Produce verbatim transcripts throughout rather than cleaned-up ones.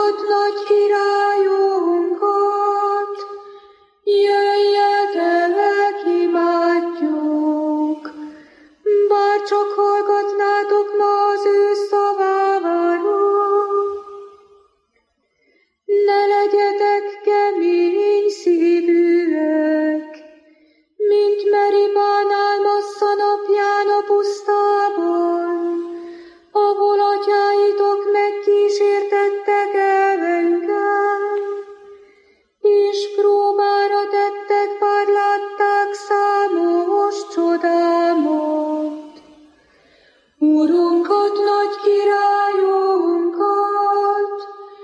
Urunkat, nagy királyunkat, jöjjetek, imádjuk. Bár csak hallgatnátok ma az ő szavára, ne legyetek kemény szívűek, mint Meribán Álmassza napján a pusztában, ahol atyáitok megkísértettek engem, és próbára tettek, bár látták számos csodámat. Urunkat, nagy királyunkat,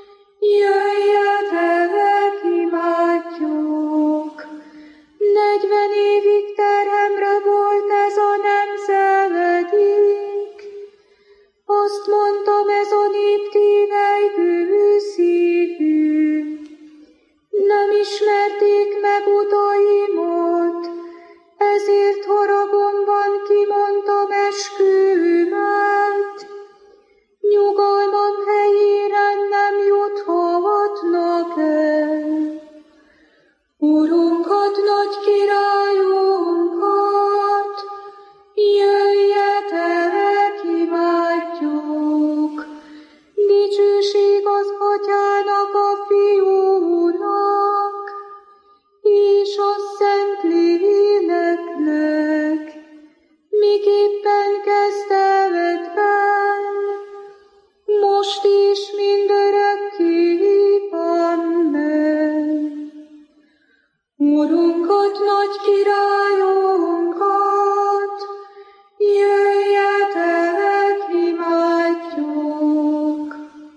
jöjjetek, imádjuk. Negyven évig terhemre volt ez a nemzedik, azt mondtam, ez a nép tívej bűszívű. Nem ismerték meg utaimat, ezért haragomban kimondtam eskümet. Nyugalmam helyére nem juthatnak el. Urunkat, nagy királyunkat, jöjjetek, imádjuk. Dicsőség az Atyának, a Fiúnak, és a Szentléleknek, miképpen kezdetben, most is mindörökké. Amen. Urunkat, nagy királyunkat, jöjjetek, imádjuk.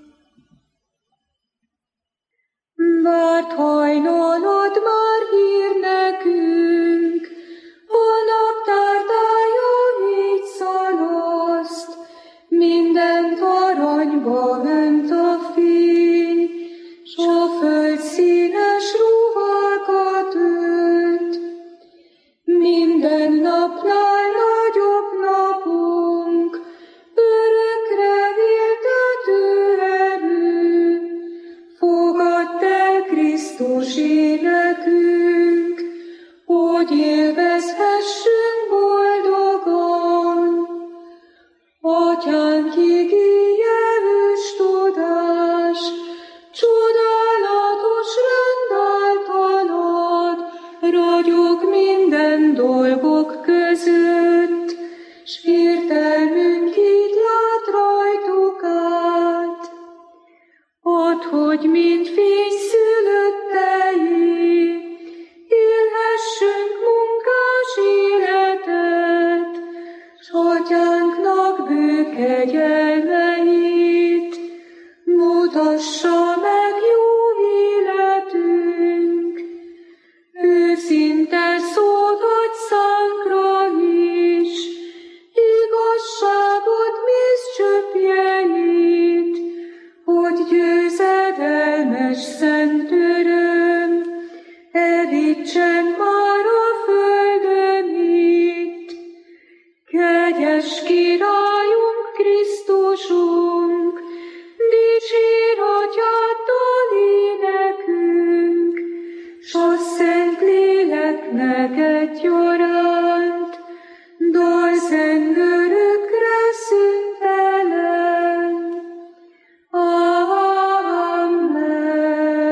Várt hajnalad már hír nekünk, a naptár tája így szalaszt, mindent aranyba önt a fény, s a föld színes ruhákat ölt. Minden napnál nagyobb napunk, örökre éltető erő, fogadd el Krisztus énekünk, hogy élvezhessünk boldogan. Atyánk igéje ős tudás, csodálatos rend általad, ragyog minden dolgok között, s értelmünk így lát rajtuk át. Add, hogy mind fényszülöttei, élhessünk munkás életet, s Atyánknak bő kegyelmeit mutassa meg jó életünk. Őszinte szolgad szánkra is, igazságod mézcsöpjeit, hogy győzedelmes szent öröm elítsen már a földön itt. Kegyes Királyunk, Krisztusunk, dicsér Atyáddal énekünk, s a Szentléleknek egyaránt, dalzeng örökre szüntelen. Amen.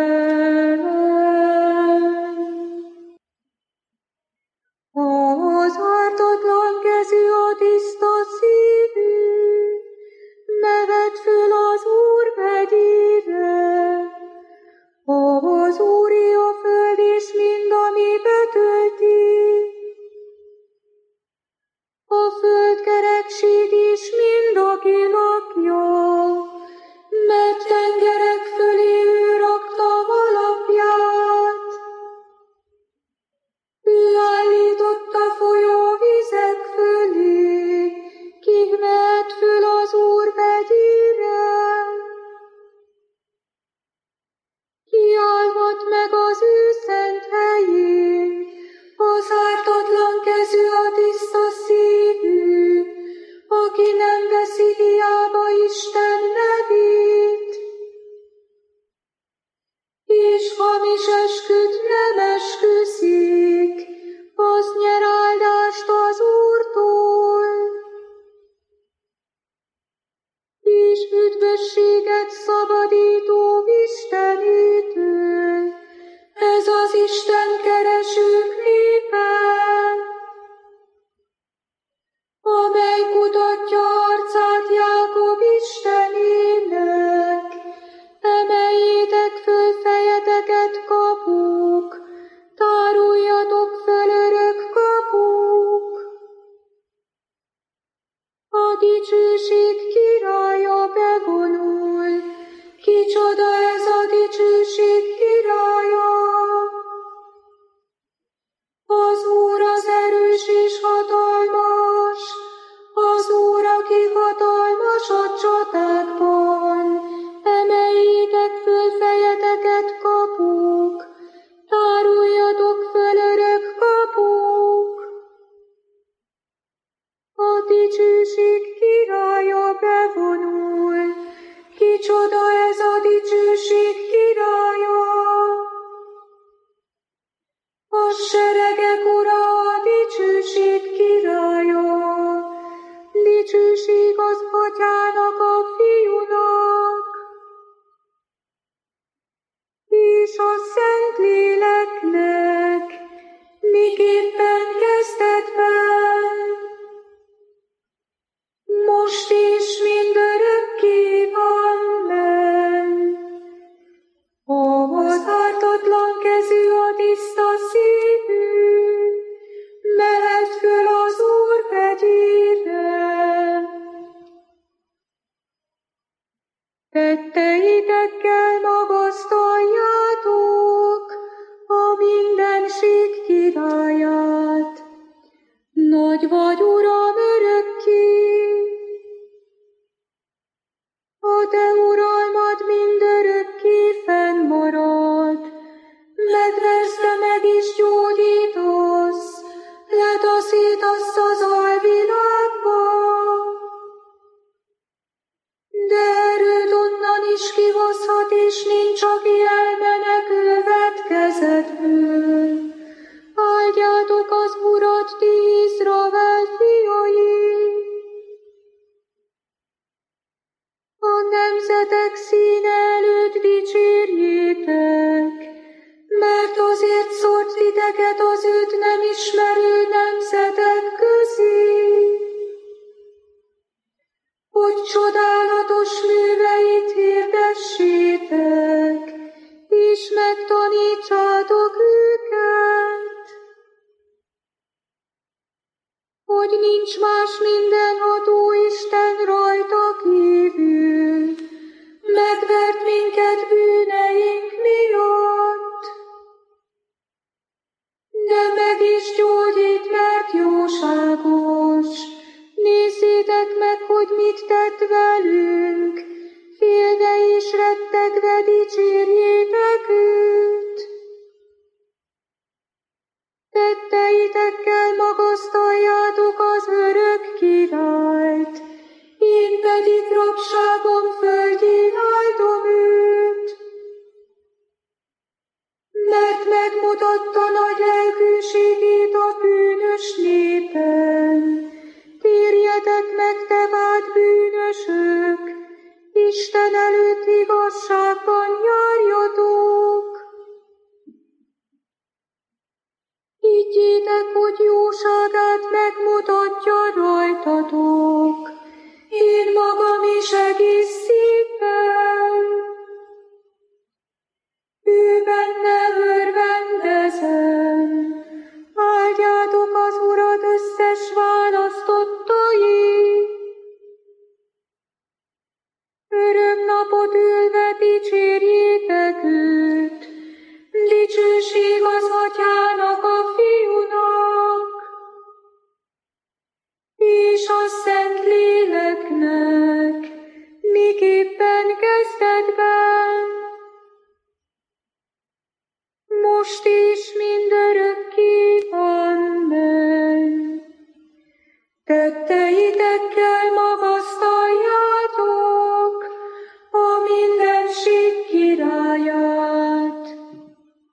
hamis esküt nem esküszik, az nyer áldást az Úrtól. És üdvösséget szabadító Istenétől, ez az Isten keresők népe, amely kutatja arcát Jákob Istenének. Emeljétek föl fejeteket, kapuk, táruljatok föl, örök kapuk. A dicsőség királya bevonul, kicsoda ez a dicsőség királya? Az Úr az erős és hatalmas, az Úr, aki hatalmas a csatákban. Emeljétek föl fejeteket, kapuk, táruljatok föl, örök kapuk. A dicsőség királya bevonul, kicsoda ez a dicsőség királya? A seregek ura, a dicsőség királya, dicsőség az Atyának, a Fiúnak, és a Szentléleknek, miképpen kezdetben, most is mindörökké, amen. Az ártatlan kezű, a tiszta szívű, mehet föl az Úr hegyére. Tetteitekkel magasztaljátok a mindenség királyát. Nagy vagy, Uram, örökké, a te uralmad mindörökké fennmarad. Megversz, de meg is gyógyítasz, letaszítasz az alvilágba. De erőd onnan is kihozhat, és nincs, aki elmenekül vetkezetből. Áldjátok az Urat, ti Izrael fiai! A nemzetek színe előtt dicsérjétek, mert azért szórt titeket az őt nem ismerő nemzetek közé, hogy csodálatos műveit hirdessétek, és megtanítsátok őket, hogy nincs más mindenható Isten rajta kívül, megvert minket bűneink miatt, de meg is gyógyít, mert jóságos. Nézzétek meg, hogy mit tett velünk, félve és rettegve dicsérjétek őt. Tetteitekkel magasztaljátok az örök királyt, én pedig rabságom földjén áldom őt. Mert megmutatta nagy lelkűségét a bűnös népen. Térjetek meg, te vált bűnösök, Isten előtt igazságban járjatok. Higgyétek, hogy jóságát megmutatja rajtatok, én magam is egész szívvel. Ő benne örvendezem, áldjátok az Urat összes választottai. Örök napot ülve dicsérjétek őt, dicsőség az Atyának, a Fiúnak, és a Szentléleknek, miképpen kezdetben, most is mindörökké, amen. Tetteitekkel magasztaljátok a mindenség királyát.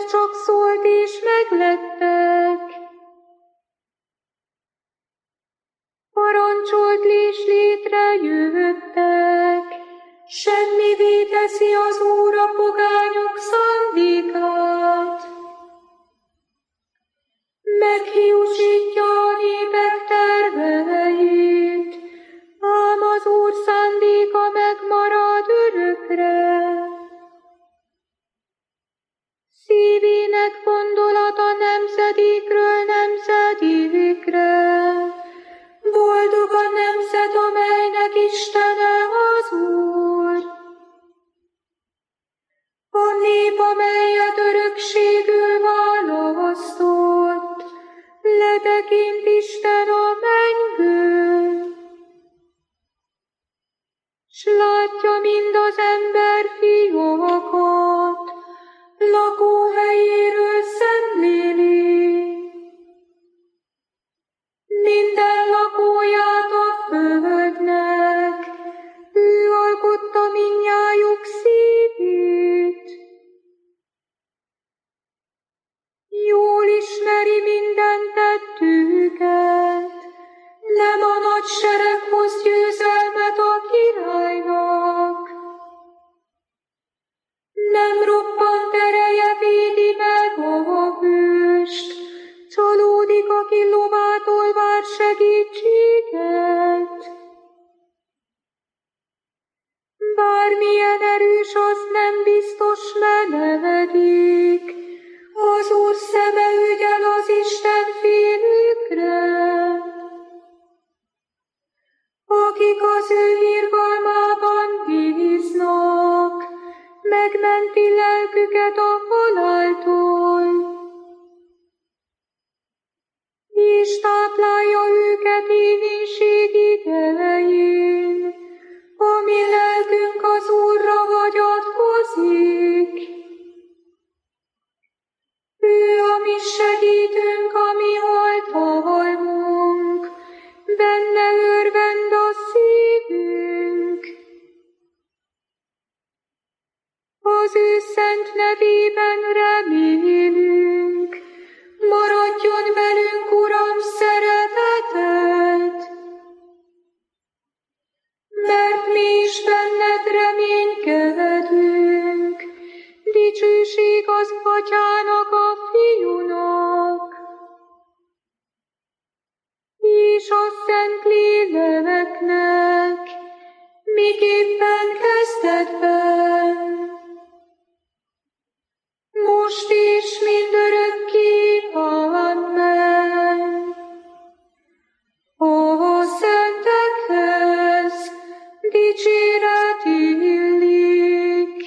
csak szólt és meglettek. Parancsolt és létrejöttek. Semmivé teszi az Úr a pogányok szándékát. Meghiúsítja a népek terveit, ám az Úr szándéka megmarad örökre. Szívének gondolata nemzedékről nemzedékre. Boldog a nemzet, amelynek Istene az Úr. A nép, amelyet örökségül választott, letekint Isten a mennyből. S látja mind az ember fiakat, lakóhelyéről szemléli. Minden lakóját a földnek, ő alkotta mindnyájuk szívét. Jól ismeri minden tettüket, nem a nagy sereg hoz győzelmet a királynak. Nem roppant ereje védi meg a hőst, csalódik, aki lovától vár segítséget. Bármilyen erős, az nem biztos menedék, az Úr szeme ügyel az Isten félőkre. Akik az ő irgalmában bíznak, megmenti lelküket a haláltól, és táplálja őket éhínség idején, ami lelkünk az Úrra hagyatkozik. Ő a mi segítünk, a mi oltalmunk, benne örvend a szívünk. Az ő szent nevében remélünk, maradjon velünk, Uram, szereteted. Mert mi is benned reménykedünk, dicsőség az Atyának, a Fiúnak, és a Szent Léleknek, miképpen kezdetben, most is mindörökké, amen. A szentekhez dicséret illik.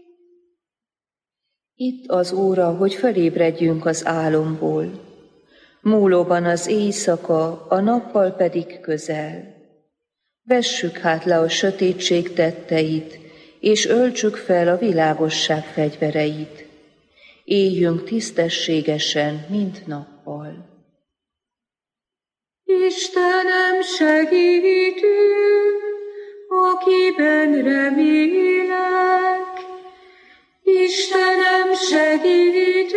Itt az óra, hogy fölébredjünk az álomból. Múlóban az éjszaka, a nappal pedig közel. Vessük hát le a sötétség tetteit, és öltsük fel a világosság fegyvereit. Éljünk tisztességesen, mint nappal. Istenem, segítünk, akiben remélek. Istenem, segítünk,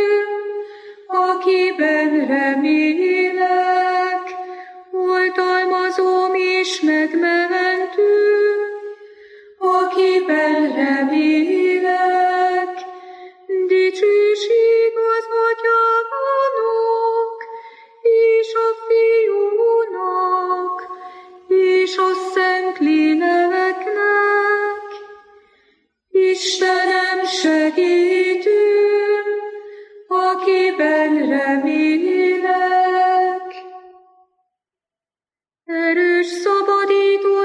akiben remélek. Oltalmazóm és megmentőm, akiben remélek. Dicsőség az Atyának, és a Fiúnak, és a Szent Léleknek. Istenem, segítőm, akiben remélek. Erős szabadító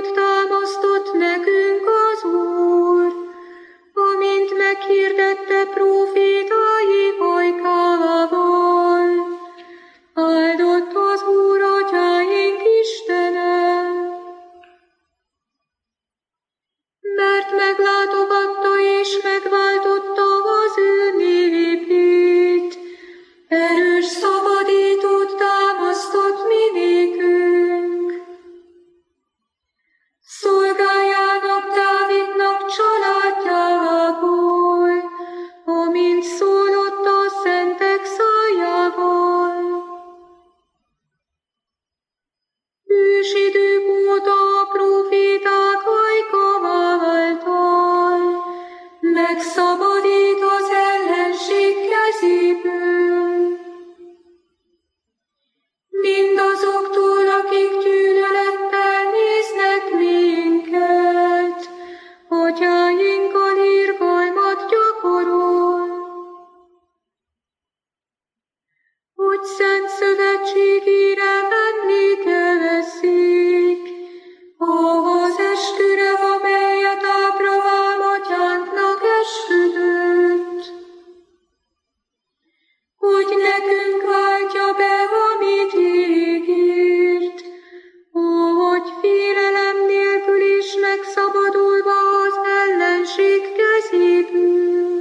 hogy szent szövetségére vendége veszik, ahhoz esküre, amelyet Ábrahám atyánknak esküdött, hogy nekünk váltja be, amit ígért, hogy félelem nélkül is megszabadulva az ellenség kezéből.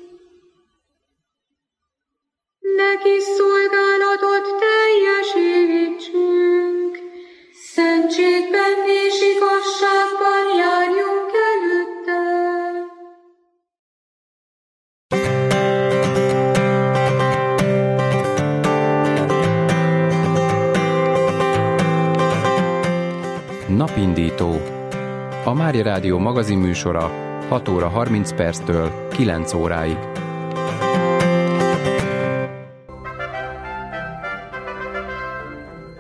Neki szolgálatot teljesítsünk, szentségben és igazságban járjunk előtte. Napindító. A Mária Rádió magazinműsora hat óra harminc perctől kilenc óráig.